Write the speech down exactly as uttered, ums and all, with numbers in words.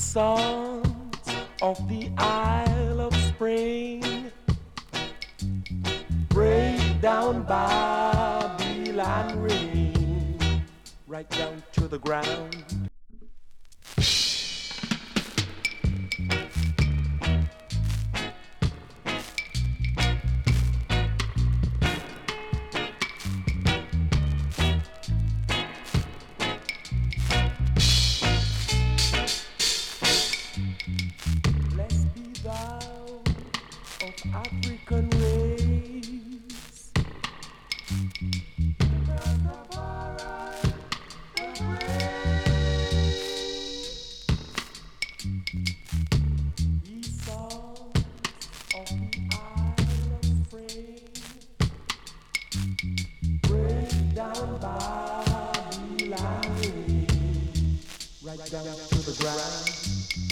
songs of the Isle of Spring break down Babylon ring right down to the ground. African race, ye songs of the Isle of Spring, break down Babylon, right down to the ground.